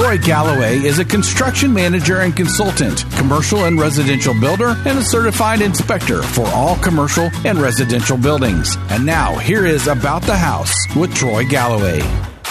Troy Galloway is a construction manager and consultant, commercial and residential builder, and a certified inspector for all commercial and residential buildings. And now, here is About the House with Troy Galloway.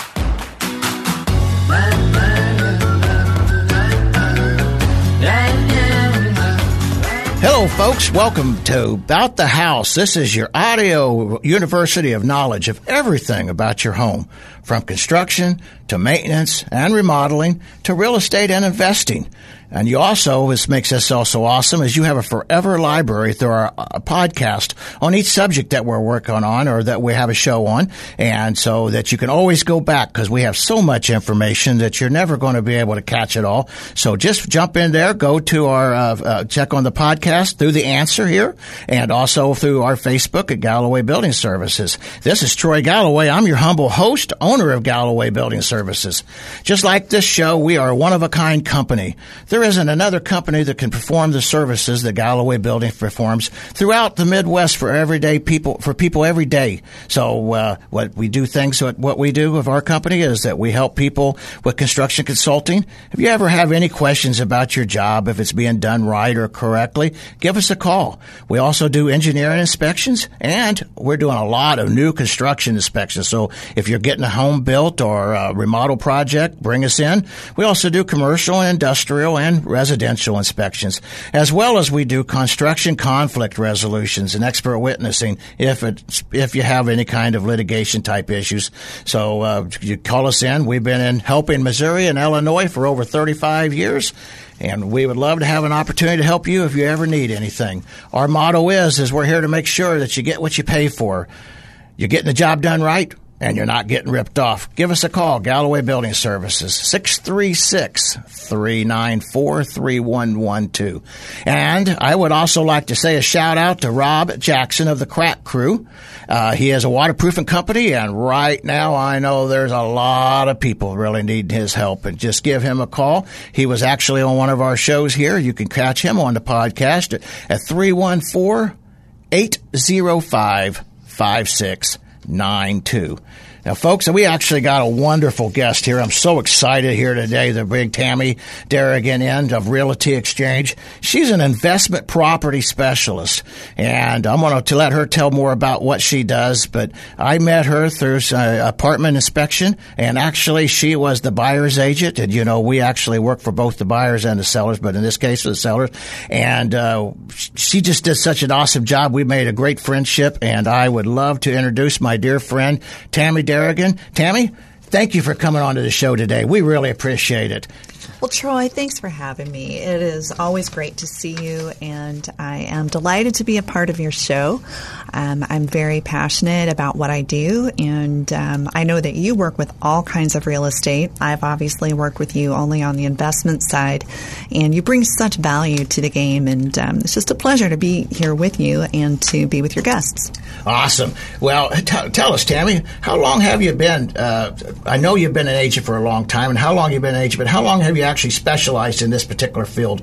Hello, folks. Welcome to About the House. This is your audio university of knowledge of everything about your home, from construction to maintenance and remodeling to real estate and investing. And you also, this makes us also awesome, is you have a forever library through our podcast on each subject that we're working on or that we have a show on. And so that you can always go back because we have so much information that you're never going to be able to catch it all. So just jump in there, go to our, check on the podcast through the answer here and also through our Facebook at Galloway Building Services. This is Troy Galloway. I'm your humble host, owner of Galloway Building Services. Just like this show, we are a one-of-a-kind company. There isn't another company that can perform the services that Galloway Building performs throughout the Midwest for people every day. So what we do of our company is that we help people with construction consulting. If you ever have any questions about your job, if it's being done right or correctly, give us a call. We also do engineering inspections, and we're doing a lot of new construction inspections. So if you're getting a home built or a remodel project, bring us in. We also do commercial and industrial and residential inspections, as well as we do construction conflict resolutions and expert witnessing if you have any kind of litigation type issues. So you call us in. We've been in helping Missouri and Illinois for over 35 years. And we would love to have an opportunity to help you if you ever need anything. Our motto is we're here to make sure that you get what you pay for. You're getting the job done right, and you're not getting ripped off. Give us a call, Galloway Building Services, 636-394-3112. And I would also like to say a shout-out to Rob Jackson of the Crack Crew. He has a waterproofing company, and right now I know there's a lot of people really need his help. And just give him a call. He was actually on one of our shows here. You can catch him on the podcast at 314-805-5692. Now, folks, we actually got a wonderful guest here. I'm so excited here today to bring Tammy Darrigan in of Realty Exchange. She's an investment property specialist, and I'm going to let her tell more about what she does. But I met her through apartment inspection, and actually she was the buyer's agent. And, we actually work for both the buyers and the sellers, but in this case, for the sellers. And she just did such an awesome job. We made a great friendship, and I would love to introduce my dear friend, Tammy Darrigan. Tammy, thank you for coming on to the show today. We really appreciate it. Well, Troy, thanks for having me. It is always great to see you, and I am delighted to be a part of your show. I'm very passionate about what I do, and I know that you work with all kinds of real estate. I've obviously worked with you only on the investment side, and you bring such value to the game, and it's just a pleasure to be here with you and to be with your guests. Awesome. Well, tell us, Tammy, how long have you been, I know you've been an agent for a long time, and how long you've been an agent, but how long have you actually specialized in this particular field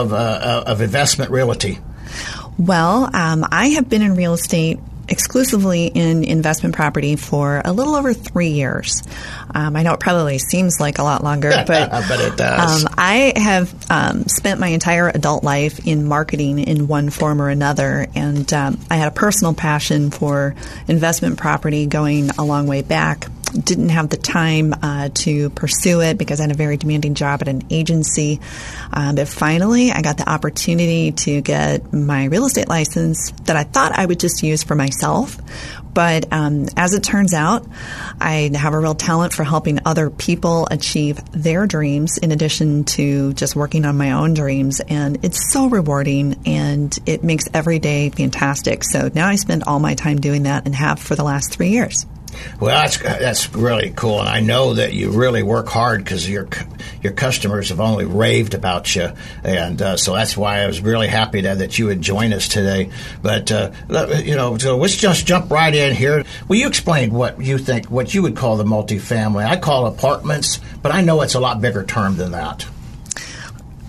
of investment realty? Well, I have been in real estate exclusively in investment property for a little over 3 years. I know it probably seems like a lot longer, but but it does. I have spent my entire adult life in marketing in one form or another, and I had a personal passion for investment property going a long way back. Didn't have the time to pursue it because I had a very demanding job at an agency. But finally, I got the opportunity to get my real estate license that I thought I would just use for myself. But as it turns out, I have a real talent for helping other people achieve their dreams in addition to just working on my own dreams. And it's so rewarding, and it makes every day fantastic. So now I spend all my time doing that and have for the last 3 years. Well, that's really cool, and I know that you really work hard because your customers have only raved about you, and so that's why I was really happy that you would join us today. But so let's just jump right in here. Will you explain what you would call the multifamily? I call apartments, but I know it's a lot bigger term than that.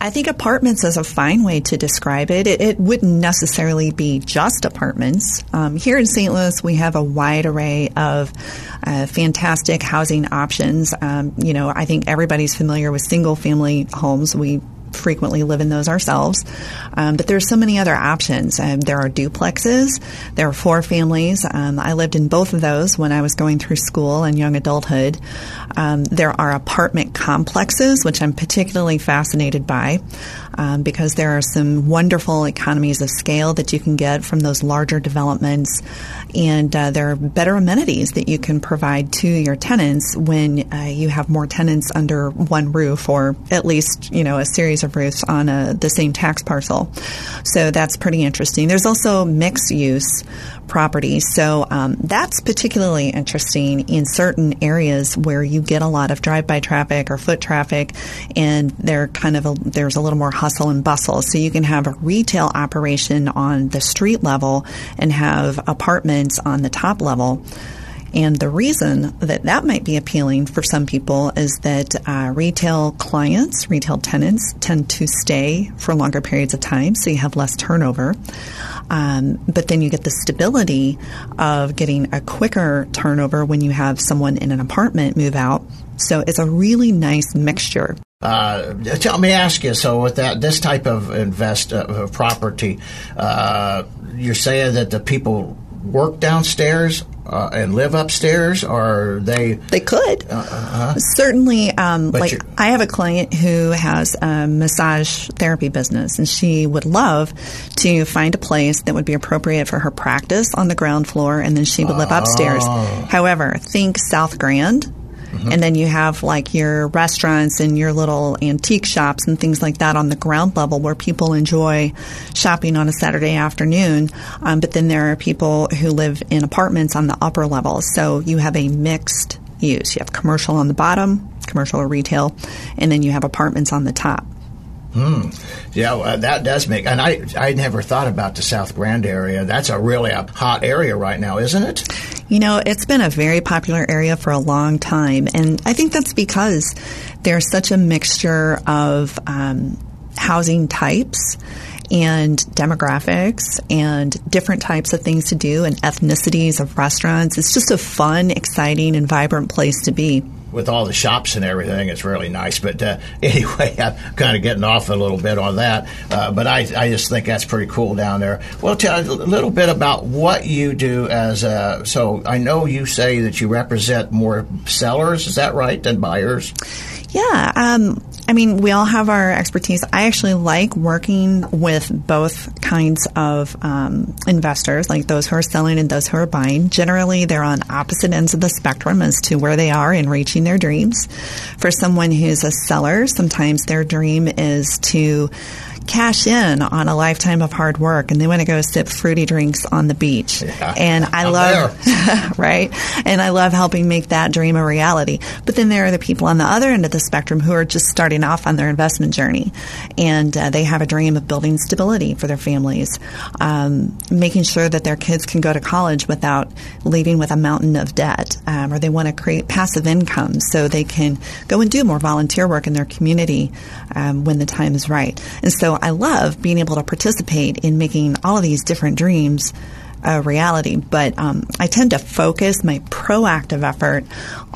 I think apartments is a fine way to describe it. It wouldn't necessarily be just apartments. Here in St. Louis, we have a wide array of fantastic housing options. I think everybody's familiar with single-family homes. We frequently live in those ourselves. But there's so many other options. There are duplexes. There are 4 families. I lived in both of those when I was going through school and young adulthood. There are apartment complexes, which I'm particularly fascinated by because there are some wonderful economies of scale that you can get from those larger developments. And there are better amenities that you can provide to your tenants when you have more tenants under one roof, or at least, a series of roofs on the same tax parcel. So that's pretty interesting. There's also mixed use properties. So that's particularly interesting in certain areas where you get a lot of drive-by traffic or foot traffic, and there's a little more hustle and bustle. So you can have a retail operation on the street level and have apartments on the top level. And the reason that might be appealing for some people is that retail clients, retail tenants, tend to stay for longer periods of time, so you have less turnover. But then you get the stability of getting a quicker turnover when you have someone in an apartment move out. So it's a really nice mixture. Let me ask you, so with this type of property, you're saying that the people work downstairs and live upstairs, or they could certainly. I have a client who has a massage therapy business, and she would love to find a place that would be appropriate for her practice on the ground floor, and then she would live upstairs. However, think South Grand. Mm-hmm. And then you have like your restaurants and your little antique shops and things like that on the ground level where people enjoy shopping on a Saturday afternoon. But then there are people who live in apartments on the upper level. So you have a mixed use. You have commercial on the bottom, commercial or retail, and then you have apartments on the top. Yeah, that does make, and I never thought about the South Grand area. That's a really hot area right now, isn't it? It's been a very popular area for a long time, and I think that's because there's such a mixture of housing types and demographics and different types of things to do and ethnicities of restaurants. It's just a fun, exciting, and vibrant place to be. With all the shops and everything, it's really nice. But anyway, I'm kind of getting off a little bit on that. But I just think that's pretty cool down there. Well, tell us a little bit about what you do so I know you say that you represent more sellers, is that right, than buyers? Yeah. We all have our expertise. I actually like working with both kinds of investors, like those who are selling and those who are buying. Generally, they're on opposite ends of the spectrum as to where they are in reaching their dreams. For someone who's a seller, sometimes their dream is to cash in on a lifetime of hard work, and they want to go sip fruity drinks on the beach. Yeah, and I love, right? And I love helping make that dream a reality. But then there are the people on the other end of the spectrum who are just starting off on their investment journey, and they have a dream of building stability for their families, making sure that their kids can go to college without leaving with a mountain of debt, or they want to create passive income so they can go and do more volunteer work in their community when the time is right. And so I love being able to participate in making all of these different dreams a reality, but I tend to focus my proactive effort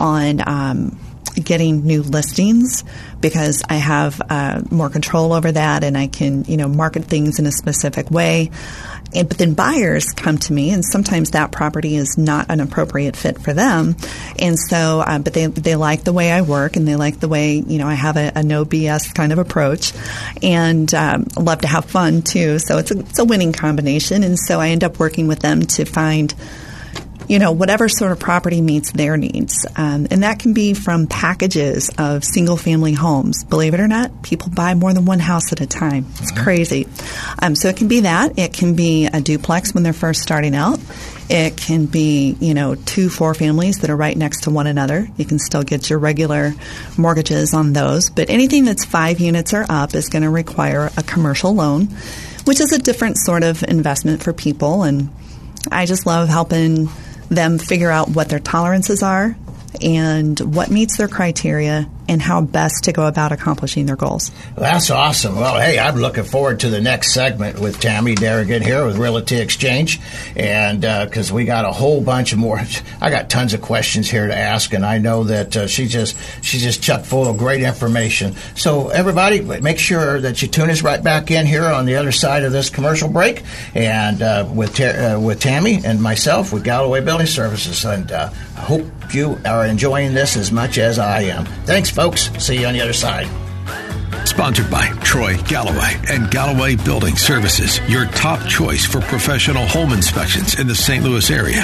on getting new listings because I have more control over that, and I can market things in a specific way. But then buyers come to me, and sometimes that property is not an appropriate fit for them. And so, but they like the way I work, and they like the way, I have a no BS kind of approach, and love to have fun too. So it's a winning combination. And so I end up working with them to find whatever sort of property meets their needs. And that can be from packages of single-family homes. Believe it or not, people buy more than one house at a time. It's crazy. So it can be that. It can be a duplex when they're first starting out. It can be, 2-4 families that are right next to one another. You can still get your regular mortgages on those. But anything that's 5 units or up is going to require a commercial loan, which is a different sort of investment for people. And I just love helping them figure out what their tolerances are and what meets their criteria and how best to go about accomplishing their goals. That's awesome. Well, hey, I'm looking forward to the next segment with Tammy Darrigan here with Realty Exchange, and because we got a whole bunch of more. I got tons of questions here to ask, and I know that she's just chock full of great information. So everybody, make sure that you tune us right back in here on the other side of this commercial break, and with Tammy and myself with Galloway Building Services, and I hope you are enjoying this as much as I am. Thanks, folks. See you on the other side. Sponsored by Troy Galloway and Galloway Building Services, your top choice for professional home inspections in the St. Louis area.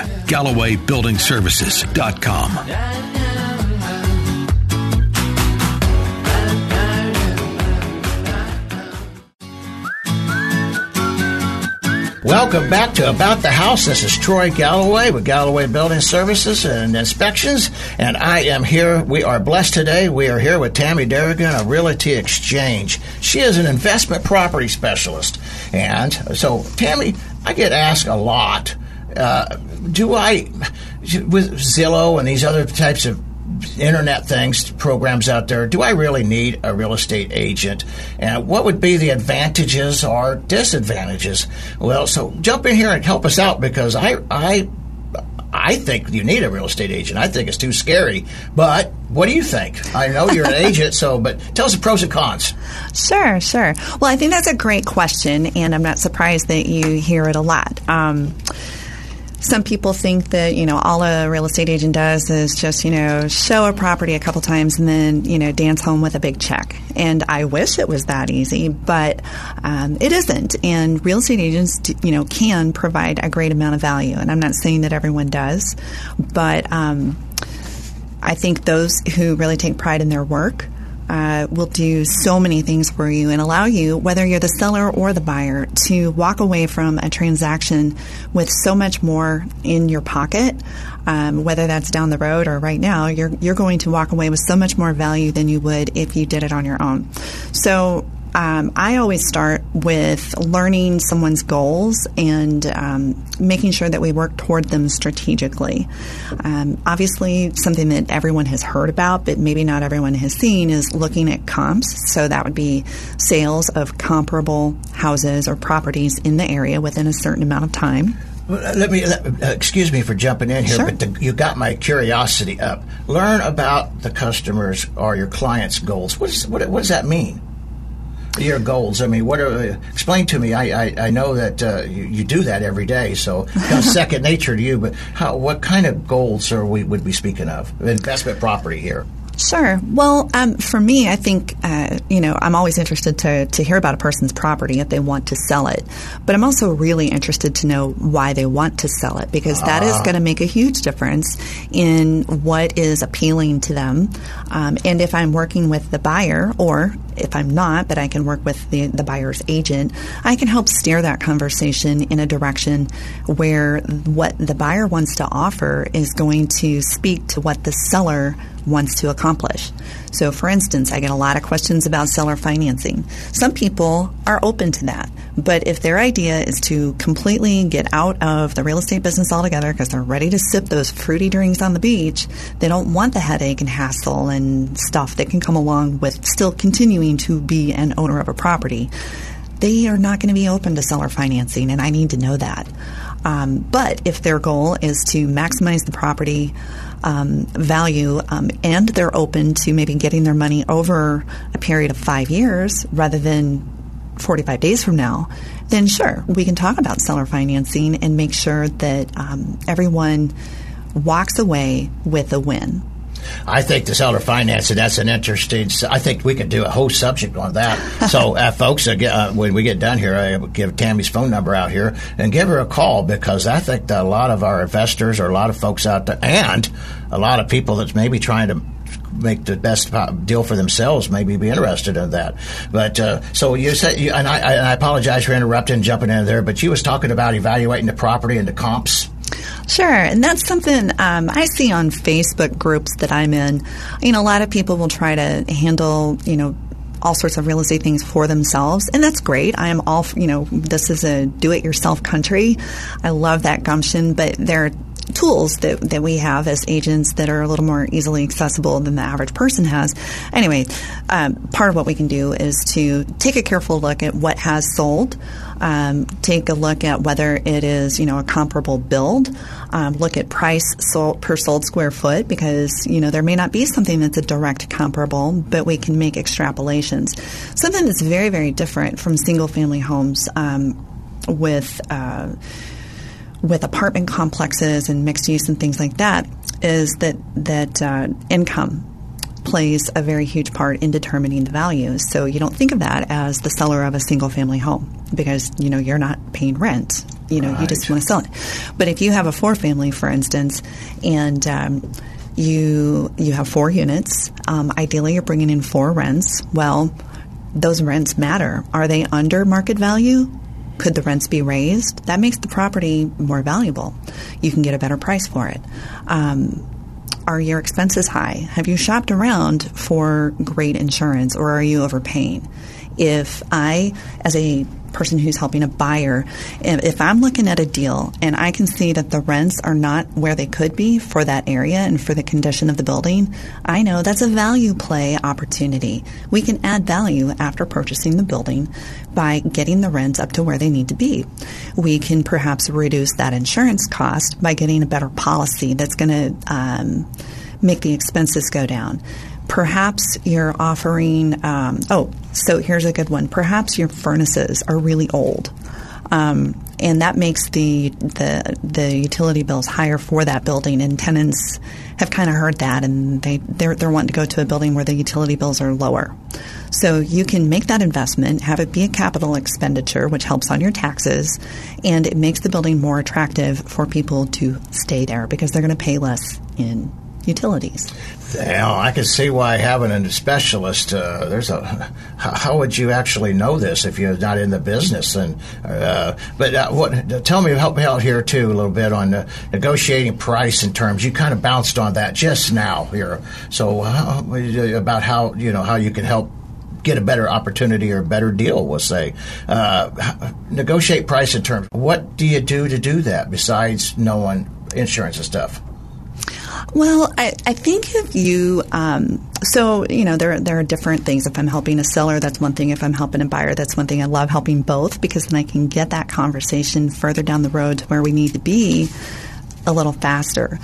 GallowayBuildingServices.com. Welcome back to About the House. This is Troy Galloway with Galloway Building Services and Inspections, and I am here. We are blessed today. We are here with Tammy Darrigan of Realty Exchange. She is an investment property specialist. And so, Tammy, I get asked a lot, with Zillow and these other types of internet things, programs out there, do I really need a real estate agent? And what would be the advantages or disadvantages? Well, so jump in here and help us out, because I think you need a real estate agent. I think it's too scary. But what do you think? I know you're an agent, but tell us the pros and cons. Sure. Well, I think that's a great question, and I'm not surprised that you hear it a lot. Some people think that, all a real estate agent does is just, show a property a couple times and then, dance home with a big check. And I wish it was that easy, but it isn't. And real estate agents, can provide a great amount of value. And I'm not saying that everyone does, but I think those who really take pride in their work will do so many things for you and allow you, whether you're the seller or the buyer, to walk away from a transaction with so much more in your pocket. Whether that's down the road or right now, you're going to walk away with so much more value than you would if you did it on your own. So I always start with learning someone's goals and making sure that we work toward them strategically. Obviously, something that everyone has heard about, but maybe not everyone has seen, is looking at comps. So that would be sales of comparable houses or properties in the area within a certain amount of time. Excuse me for jumping in here, Sure. But you got my curiosity up. Learn about the customers or your clients' goals. What does that mean? Your goals. I mean, explain to me. I know that you do that every day, so it's second nature to you. But what kind of goals would we speaking of? Investment property here. Sure. Well, for me, I think, I'm always interested to hear about a person's property if they want to sell it. But I'm also really interested to know why they want to sell it, because that is going to make a huge difference in what is appealing to them. And if I'm working with the buyer, or if I'm not, but I can work with the buyer's agent, I can help steer that conversation in a direction where what the buyer wants to offer is going to speak to what the seller wants to accomplish. So, for instance, I get a lot of questions about seller financing. Some people are open to that, but if their idea is to completely get out of the real estate business altogether because they're ready to sip those fruity drinks on the beach, they don't want the headache and hassle and stuff that can come along with still continuing to be an owner of a property, they are not going to be open to seller financing, and I need to know that. But if their goal is to maximize the property value, and they're open to maybe getting their money over a period of 5 years rather than 45 days from now, then sure, we can talk about seller financing and make sure that everyone walks away with a win. I think the seller financing, that's an interesting, I think we could do a whole subject on that. So, folks, when we get done here, I will give Tammy's phone number out here and give her a call, because I think that a lot of our investors, or a lot of folks out there, and a lot of people that's maybe trying to make the best deal for themselves, maybe be interested in that. But so you said, and I apologize for interrupting and jumping in there, but you was talking about evaluating the property and the comps. Sure, and that's something I see on Facebook groups that I'm in. A lot of people will try to handle, all sorts of real estate things for themselves, and that's great. I am all, this is a do-it-yourself country. I love that gumption, but there tools that we have as agents that are a little more easily accessible than the average person has. Anyway, part of what we can do is to take a careful look at what has sold, take a look at whether it is, a comparable build, look at price per sold square foot, because, there may not be something that's a direct comparable, but we can make extrapolations. Something that's very, very different from single-family homes with apartment complexes and mixed use and things like that is that income plays a very huge part in determining the value. So you don't think of that as the seller of a single family home because, you're not paying rent. Right. You just want to sell it. But if you have a 4-family, for instance, and you have 4 units, ideally you're bringing in 4 rents. Well, those rents matter. Are they under market value? Could the rents be raised? That makes the property more valuable. You can get a better price for it. Are your expenses high? Have you shopped around for great insurance, or are you overpaying? If I, as a person who's helping a buyer, if I'm looking at a deal and I can see that the rents are not where they could be for that area and for the condition of the building, I know that's a value play opportunity. We can add value after purchasing the building by getting the rents up to where they need to be. We can perhaps reduce that insurance cost by getting a better policy that's going to make the expenses go down. Perhaps you're offering, so here's a good one. Perhaps your furnaces are really old, and that makes the utility bills higher for that building. And tenants have kind of heard that, and they're wanting to go to a building where the utility bills are lower. So you can make that investment, have it be a capital expenditure, which helps on your taxes, and it makes the building more attractive for people to stay there because they're going to pay less in utilities. Well, I can see why having a specialist. How would you actually know this if you're not in the business? And tell me, help me out here too a little bit on negotiating price and terms. You kind of bounced on that just now here. So about how you can help get a better opportunity or a better deal, we'll say. Negotiate price and terms. What do you do to do that besides knowing insurance and stuff? Well, I think if you, there are different things. If I'm helping a seller, that's one thing. If I'm helping a buyer, that's one thing. I love helping both because then I can get that conversation further down the road to where we need to be a little faster.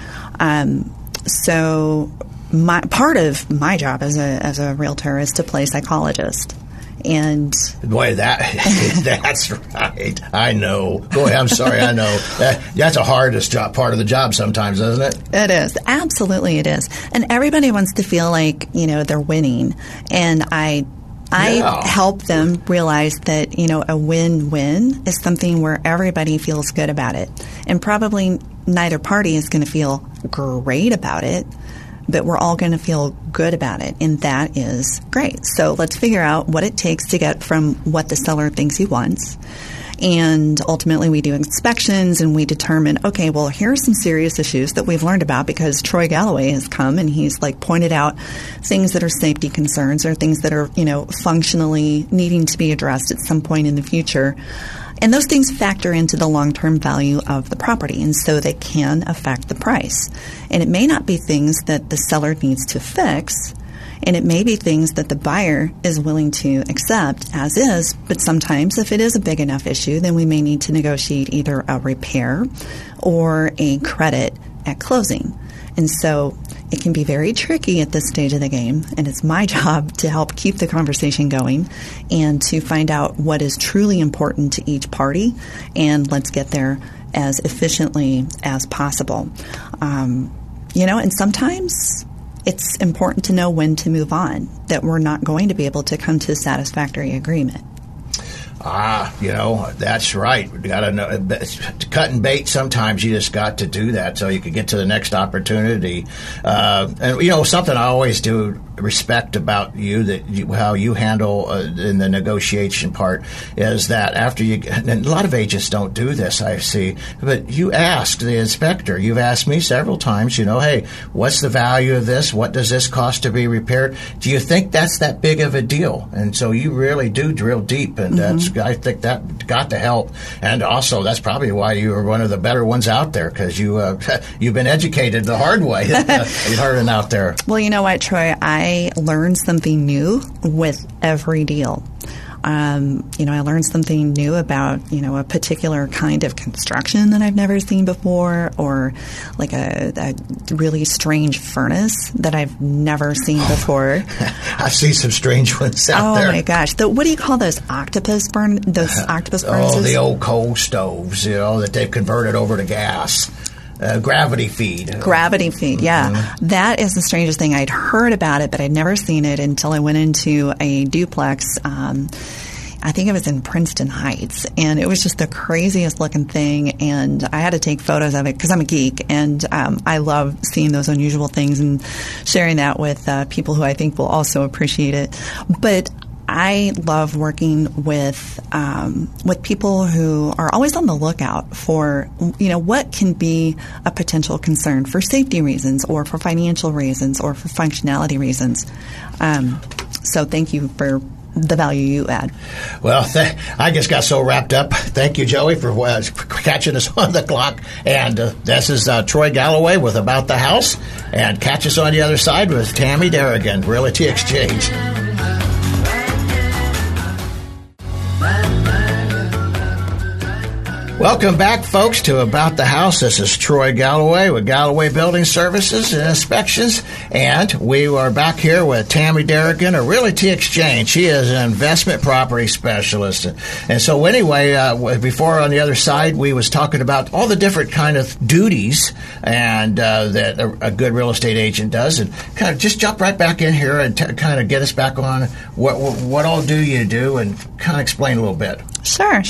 So part of my job as a realtor is to play psychologist. And boy, that's right. I know. Boy, I'm sorry. I know. That's the hardest part of the job sometimes, isn't it? It is. Absolutely it is. And everybody wants to feel like, they're winning. And I help them realize that, a win-win is something where everybody feels good about it. And probably neither party is going to feel great about it, but we're all going to feel good about it, and that is great. So let's figure out what it takes to get from what the seller thinks he wants. And ultimately, we do inspections, and we determine, okay, well, here are some serious issues that we've learned about because Troy Galloway has come, and he's pointed out things that are safety concerns or things that are, functionally needing to be addressed at some point in the future. And those things factor into the long-term value of the property, and so they can affect the price. And it may not be things that the seller needs to fix, and it may be things that the buyer is willing to accept as is, but sometimes if it is a big enough issue, then we may need to negotiate either a repair or a credit at closing. And so it can be very tricky at this stage of the game, and it's my job to help keep the conversation going and to find out what is truly important to each party, and let's get there as efficiently as possible. And sometimes it's important to know when to move on, that we're not going to be able to come to a satisfactory agreement. That's right. We got to know. Cut and bait, sometimes you just got to do that so you can get to the next opportunity. And something I always do respect about how you handle in the negotiation part is that after you, and a lot of agents don't do this, I see, but you ask the inspector, you've asked me several times, hey, what's the value of this? What does this cost to be repaired? Do you think that's that big of a deal? And so you really do drill deep, and I think that got to help. And also, that's probably why you are one of the better ones out there, because you've been educated the hard way. You've heard it out there. Well, you know what, Troy? I learned something new with every deal. I learned something new about, a particular kind of construction that I've never seen before, or like a really strange furnace that I've never seen before. I've seen some strange ones out there. Oh my gosh. What do you call those octopus furnaces? Oh, the old coal stoves, that they've converted over to gas. Gravity feed. Gravity feed, yeah. Mm-hmm. That is the strangest thing. I'd heard about it, but I'd never seen it until I went into a duplex. I think it was in Princeton Heights, and it was just the craziest looking thing, and I had to take photos of it because I'm a geek, and I love seeing those unusual things and sharing that with people who I think will also appreciate it. But I love working with people who are always on the lookout for, what can be a potential concern for safety reasons or for financial reasons or for functionality reasons. So thank you for the value you add. Well, I just got so wrapped up. Thank you, Joey, for catching us on the clock. And this is Troy Galloway with About the House. And catch us on the other side with Tammy Darrigan, Realty Exchange. Welcome back, folks, to About the House. This is Troy Galloway with Galloway Building Services and Inspections, and we are back here with Tammy Darrigan of Realty Exchange. She is an investment property specialist. And so anyway, before on the other side, we was talking about all the different kind of duties and that a good real estate agent does, and kind of just jump right back in here and kind of get us back on what all do you do, and kind of explain a little bit. Sure.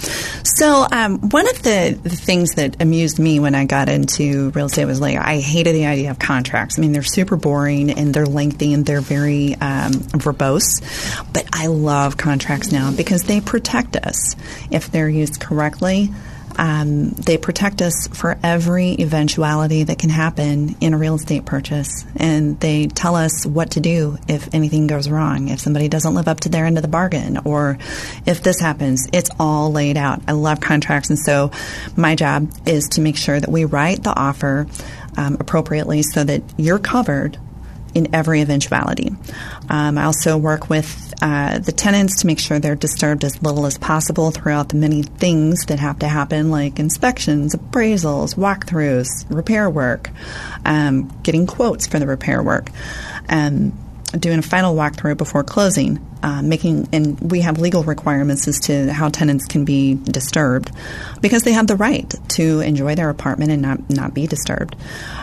So one of the things that amused me when I got into real estate was I hated the idea of contracts. I mean, they're super boring and they're lengthy and they're very verbose. But I love contracts now because they protect us if they're used correctly. They protect us for every eventuality that can happen in a real estate purchase. And they tell us what to do if anything goes wrong, if somebody doesn't live up to their end of the bargain, or if this happens. It's all laid out. I love contracts. And so my job is to make sure that we write the offer appropriately so that you're covered in every eventuality. I also work with the tenants to make sure they're disturbed as little as possible throughout the many things that have to happen, like inspections, appraisals, walkthroughs, repair work, getting quotes for the repair work, doing a final walkthrough before closing, and we have legal requirements as to how tenants can be disturbed because they have the right to enjoy their apartment and not be disturbed.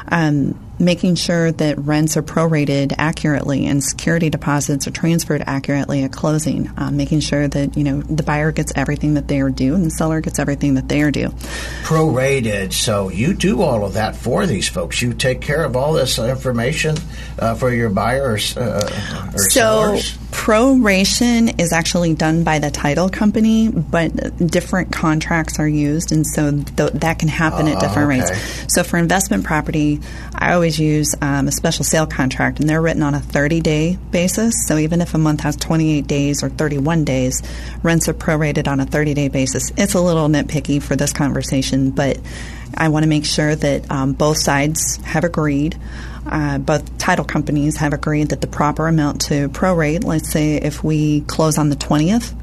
Making sure that rents are prorated accurately and security deposits are transferred accurately at closing. Making sure that the buyer gets everything that they are due and the seller gets everything that they are due. Prorated. So you do all of that for these folks. You take care of all this information for your buyers or sellers. Proration is actually done by the title company, but different contracts are used, and so that can happen at different rates. So for investment property, I always use a special sale contract, and they're written on a 30-day basis. So even if a month has 28 days or 31 days, rents are prorated on a 30-day basis. It's a little nitpicky for this conversation, but I want to make sure that both sides have agreed. Both title companies have agreed that the proper amount to prorate, let's say if we close on the 20th,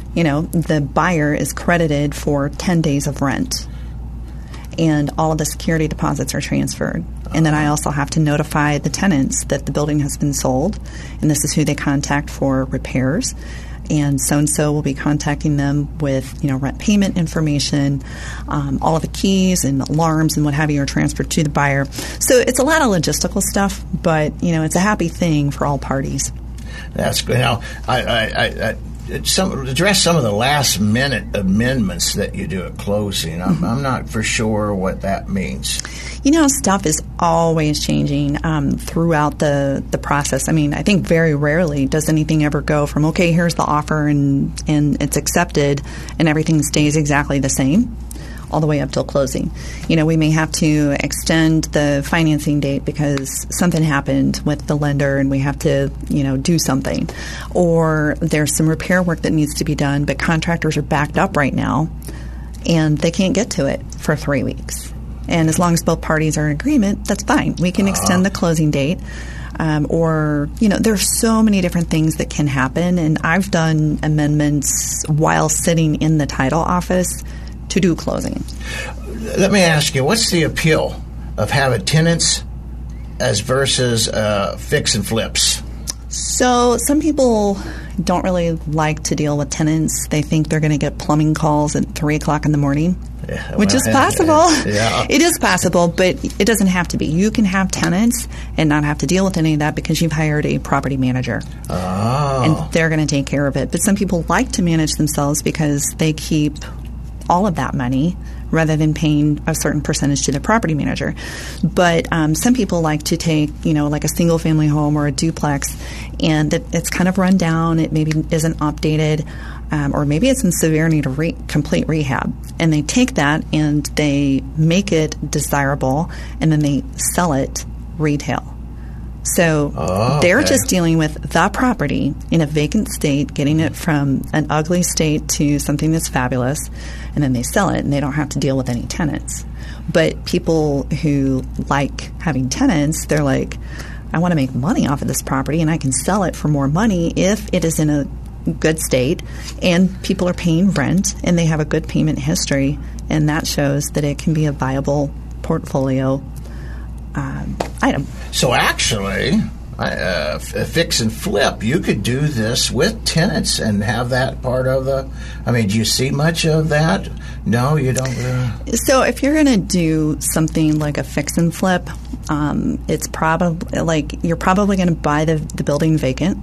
the buyer is credited for 10 days of rent. And all of the security deposits are transferred. And then I also have to notify the tenants that the building has been sold, and this is who they contact for repairs. And so will be contacting them with, rent payment information, all of the keys and alarms and what have you are transferred to the buyer. So it's a lot of logistical stuff, but, it's a happy thing for all parties. That's good. Now, I address some of the last-minute amendments that you do at closing. I'm not for sure what that means. Stuff is always changing throughout the process. I mean, I think very rarely does anything ever go from, okay, here's the offer and it's accepted and everything stays exactly the same all the way up till closing. We may have to extend the financing date because something happened with the lender and we have to, do something. Or there's some repair work that needs to be done, but contractors are backed up right now and they can't get to it for 3 weeks. And as long as both parties are in agreement, that's fine. We can extend the closing date. There's so many different things that can happen. And I've done amendments while sitting in the title office to do closing. Let me ask you, what's the appeal of having tenants as versus fix and flips? So some people don't really like to deal with tenants. They think they're going to get plumbing calls at 3 o'clock in the morning, which is possible. Yeah. It is possible, but it doesn't have to be. You can have tenants and not have to deal with any of that because you've hired a property manager. Oh. And they're going to take care of it. But some people like to manage themselves because they keep all of that money rather than paying a certain percentage to the property manager. But some people like to take, like a single-family home or a duplex, and it's kind of run down. It maybe isn't updated, or maybe it's in severe need of complete rehab. And they take that and they make it desirable, and then they sell it retail. So they're just dealing with the property in a vacant state, getting it from an ugly state to something that's fabulous, and then they sell it, and they don't have to deal with any tenants. But people who like having tenants, they're like, I want to make money off of this property, and I can sell it for more money if it is in a good state, and people are paying rent, and they have a good payment history, and that shows that it can be a viable portfolio item. So actually, fix and flip, you could do this with tenants and have that part of the... I mean, do you see much of that? No, you don't really? So if you're going to do something like a fix and flip, it's probably you're probably going to buy the building vacant,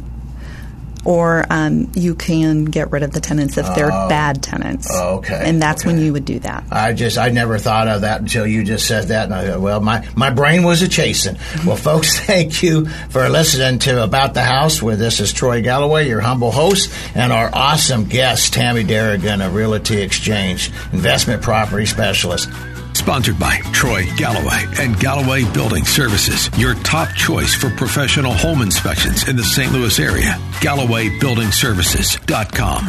or you can get rid of the tenants if they're bad tenants. Okay. And that's when you would do that. I never thought of that until you just said that. And I thought, well, my brain was a-chasing. Well, folks, thank you for listening to About the House, where this is Troy Galloway, your humble host, and our awesome guest, Tammy Darrigan of Realty Exchange, investment property specialist. Sponsored by Troy Galloway and Galloway Building Services, your top choice for professional home inspections in the St. Louis area. GallowayBuildingServices.com.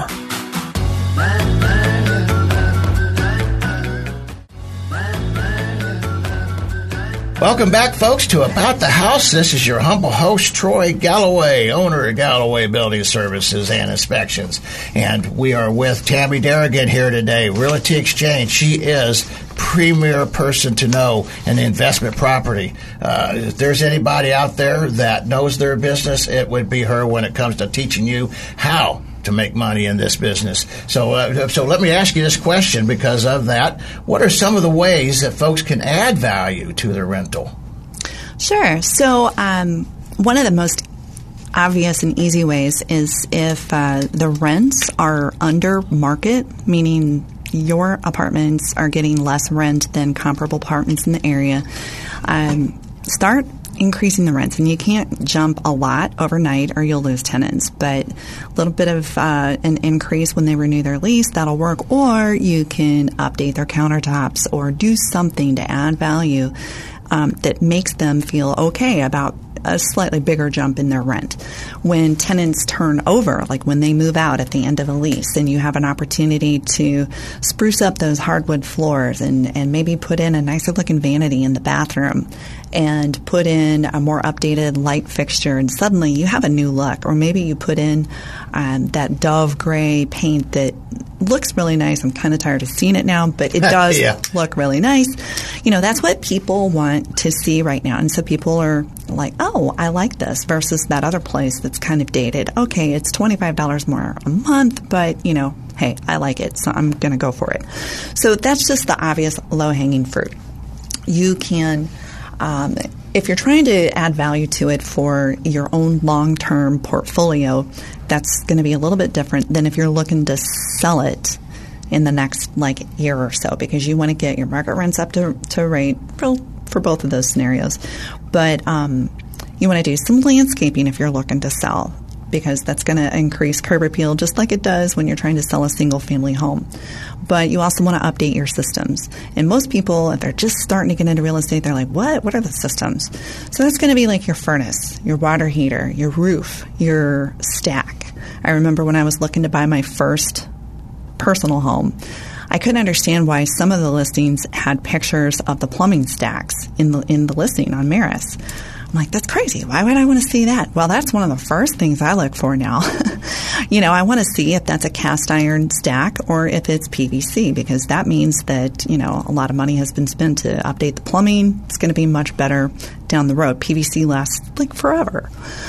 Welcome back, folks, to About the House. This is your humble host, Troy Galloway, owner of Galloway Building Services and Inspections. And we are with Tammy Darrigan here today, Realty Exchange. She is premier person to know in investment property. If there's anybody out there that knows their business, it would be her when it comes to teaching you how to make money in this business. So let me ask you this question because of that. What are some of the ways that folks can add value to their rental? Sure. So one of the most obvious and easy ways is if the rents are under market, meaning your apartments are getting less rent than comparable apartments in the area, start increasing the rents. And you can't jump a lot overnight or you'll lose tenants, but a little bit of an increase when they renew their lease, that'll work. Or you can update their countertops or do something to add value that makes them feel okay about a slightly bigger jump in their rent. When tenants turn over, like when they move out at the end of a lease, then you have an opportunity to spruce up those hardwood floors and maybe put in a nicer looking vanity in the bathroom and put in a more updated light fixture, and suddenly you have a new look. Or maybe you put in that dove gray paint that looks really nice. I'm kind of tired of seeing it now, but it does look really nice. You know, that's what people want to see right now. And so people are like, oh, I like this versus that other place that's kind of dated. Okay, it's $25 more a month, but, you know, hey, I like it, so I'm going to go for it. So that's just the obvious low-hanging fruit. You can, if you're trying to add value to it for your own long-term portfolio, that's going to be a little bit different than if you're looking to sell it in the next year or so, because you want to get your market rents up to rate for both of those scenarios. But you want to do some landscaping if you're looking to sell, because that's going to increase curb appeal just like it does when you're trying to sell a single-family home. But you also want to update your systems. And most people, if they're just starting to get into real estate, they're like, what are the systems? So that's going to be like your furnace, your water heater, your roof, your stack. I remember when I was looking to buy my first personal home, I couldn't understand why some of the listings had pictures of the plumbing stacks in the listing on Maris. I'm like, that's crazy. Why would I want to see that? Well, that's one of the first things I look for now. I want to see if that's a cast iron stack or if it's PVC, because that means that, a lot of money has been spent to update the plumbing. It's going to be much better down the road. PVC lasts forever.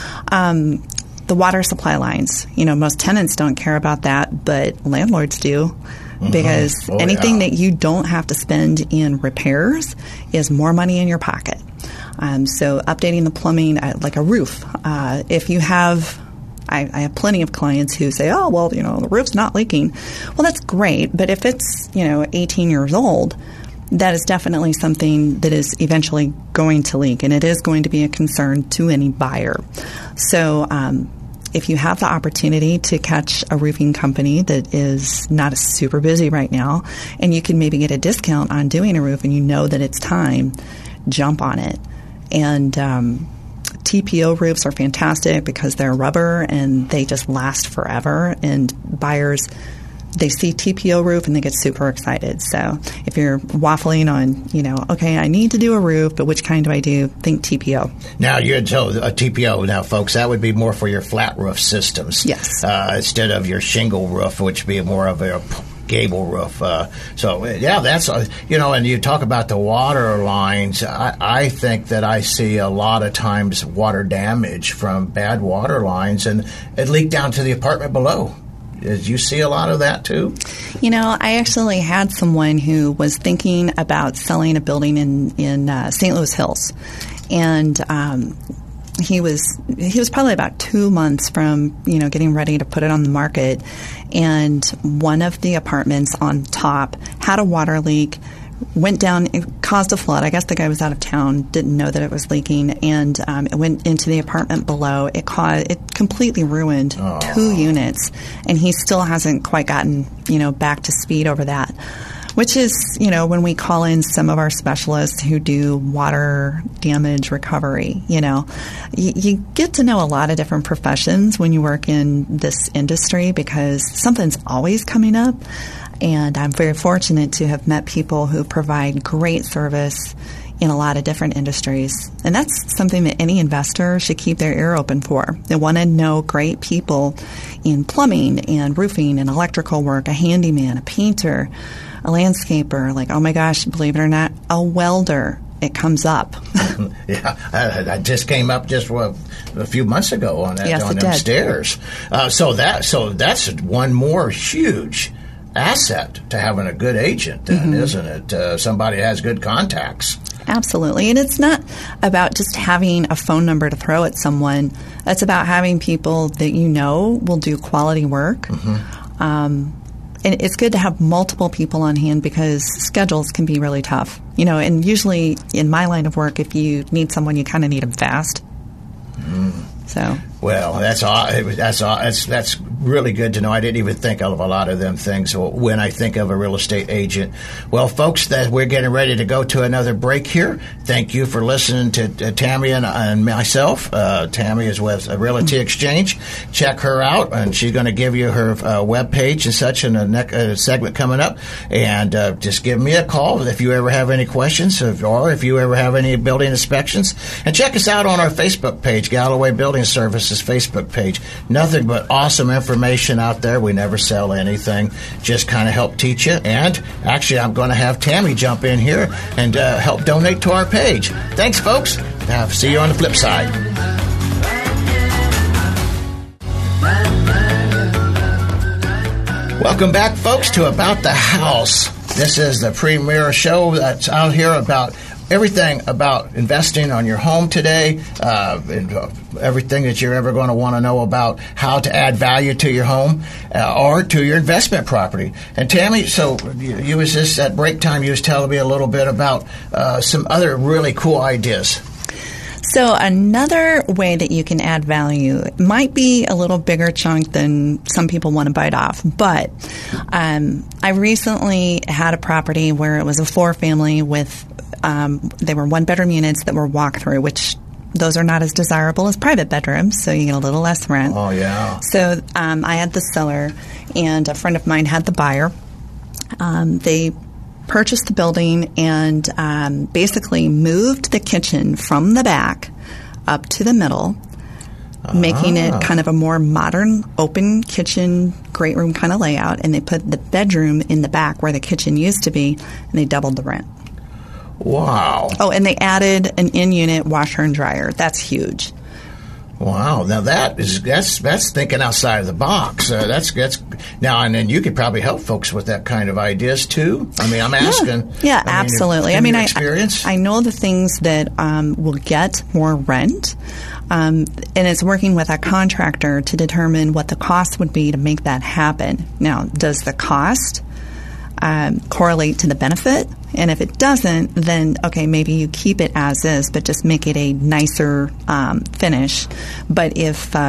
The water supply lines, most tenants don't care about that, but landlords do. Because anything that you don't have to spend in repairs is more money in your pocket. So updating the plumbing, like a roof. If you have, I have plenty of clients who say, oh, well, the roof's not leaking. Well, that's great. But if it's, 18 years old, that is definitely something that is eventually going to leak. And it is going to be a concern to any buyer. So, if you have the opportunity to catch a roofing company that is not super busy right now, and you can maybe get a discount on doing a roof and you know that it's time, jump on it. And TPO roofs are fantastic because they're rubber and they just last forever. And buyers, they see TPO roof and they get super excited. So if you're waffling on, okay, I need to do a roof, but which kind do I do? Think TPO. Now, so a TPO, now, folks, that would be more for your flat roof systems. Yes. Instead of your shingle roof, which would be more of a gable roof. That's, and you talk about the water lines. I think that I see a lot of times water damage from bad water lines, and it leaked down to the apartment below. Did you see a lot of that too? I actually had someone who was thinking about selling a building in St. Louis Hills, and he was probably about 2 months from getting ready to put it on the market, and one of the apartments on top had a water leak. Went down, it caused a flood. I guess the guy was out of town, didn't know that it was leaking, and it went into the apartment below. It completely ruined 2 units, and he still hasn't quite gotten, back to speed over that. Which is, when we call in some of our specialists who do water damage recovery, you get to know a lot of different professions when you work in this industry because something's always coming up. And I'm very fortunate to have met people who provide great service in a lot of different industries. And that's something that any investor should keep their ear open for. They want to know great people in plumbing and roofing and electrical work, a handyman, a painter, a landscaper, oh my gosh, believe it or not, a welder. It comes up. Yeah, I just came up a few months ago on that, yes, on them stairs. So that's one more huge asset to having a good agent, then, isn't it? Somebody has good contacts. Absolutely. And it's not about just having a phone number to throw at someone. It's about having people that will do quality work. And it's good to have multiple people on hand because schedules can be really tough. And usually in my line of work, if you need someone, you kind of need them fast. So. Well, that's really good to know. I didn't even think of a lot of them things when I think of a real estate agent. Well, folks, that we're getting ready to go to another break here. Thank you for listening to Tammy and myself. Tammy is with Realty Exchange. Check her out, and she's going to give you her webpage and such in the next segment coming up. And just give me a call if you ever have any questions or if you ever have any building inspections. And check us out on our Facebook page, Galloway Building Services Facebook page. Nothing but awesome information out there. We never sell anything, just kind of help teach you. And actually, I'm going to have Tammy jump in here and help donate to our page. Thanks, folks. See you on the flip side. Welcome back, folks, to About the House. This is the premier show that's out here about everything about investing on your home today, and everything that you're ever going to want to know about how to add value to your home or to your investment property. And Tammy, so you was just at break time, you was telling me a little bit about some other really cool ideas. So another way that you can add value might be a little bigger chunk than some people want to bite off. But I recently had a property where it was a 4-family with, they were 1-bedroom units that were walk-through, which those are not as desirable as private bedrooms, so you get a little less rent. Oh, yeah. So I had the seller, and a friend of mine had the buyer. They purchased the building and basically moved the kitchen from the back up to the middle, making it kind of a more modern, open kitchen, great room kind of layout. And they put the bedroom in the back where the kitchen used to be, and they doubled the rent. Wow. Oh, and they added an in-unit washer and dryer. That's huge. Wow! Now that's thinking outside of the box. That's now, and then you could probably help folks with that kind of ideas too. I mean, I'm asking. Yeah, absolutely. I mean, experience. I know the things that will get more rent, and it's working with a contractor to determine what the cost would be to make that happen. Now, does the cost correlate to the benefit? And if it doesn't, then, okay, maybe you keep it as is, but just make it a nicer finish. But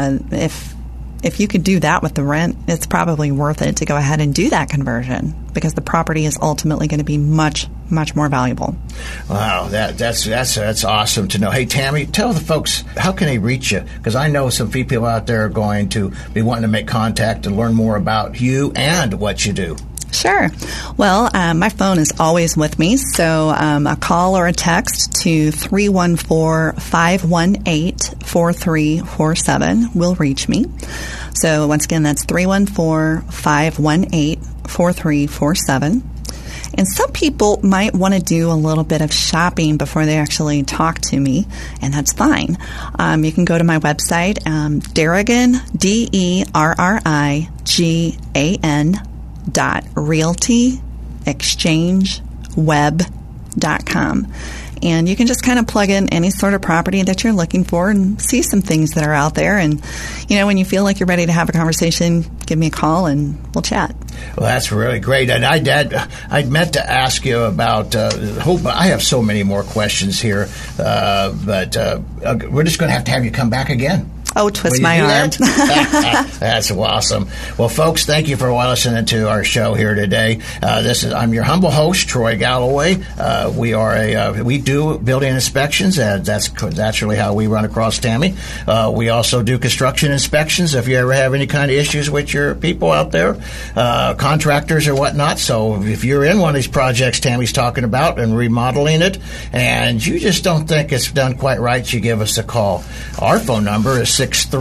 if you could do that with the rent, it's probably worth it to go ahead and do that conversion, because the property is ultimately going to be much, much more valuable. Wow, that's awesome to know. Hey, Tammy, tell the folks, how can they reach you? Because I know some people out there are going to be wanting to make contact and learn more about you and what you do. Sure. Well, my phone is always with me, so a call or a text to 314-518-4347 will reach me. So once again, that's 314-518-4347. And some people might want to do a little bit of shopping before they actually talk to me, and that's fine. You can go to my website, Derrigan, DERRIGAN.realtyexchangeweb.com. And you can just kind of plug in any sort of property that you're looking for and see some things that are out there. And, when you feel like you're ready to have a conversation, give me a call and we'll chat. Well, that's really great. And I meant to ask you about, I have so many more questions here, but we're just going to have you come back again. Oh, twist my arm. That's awesome. Well, folks, thank you for listening to our show here today. I'm your humble host, Troy Galloway. We do building inspections, and that's really how we run across Tammy. We also do construction inspections if you ever have any kind of issues with your people out there, contractors or whatnot. So if you're in one of these projects Tammy's talking about and remodeling it, and you just don't think it's done quite right, you give us a call. Our phone number is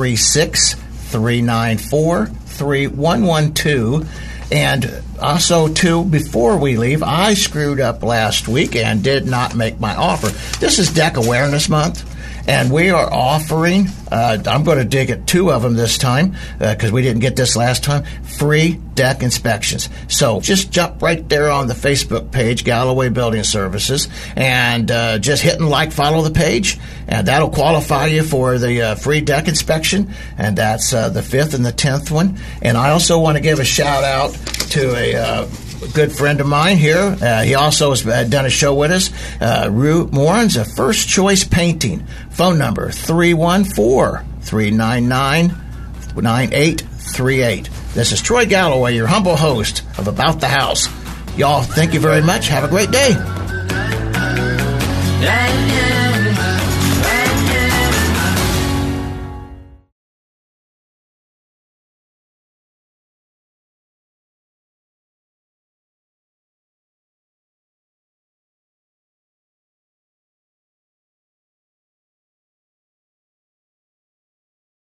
636-394-3112. And also, too, before we leave, I screwed up last week and did not make my offer. This is Deck Awareness Month, and we are offering, I'm going to dig at 2 of them this time because we didn't get this last time, free deck inspections. So just jump right there on the Facebook page, Galloway Building Services, and just hit and follow the page, and that'll qualify you for the free deck inspection, and that's the 5th and the 10th one. And I also want to give a shout-out to a good friend of mine here. He also has done a show with us, Rue Morans of First Choice Painting. Phone number 314-399-9838. This is Troy Galloway, your humble host of About the House. Y'all, thank you very much. Have a great day.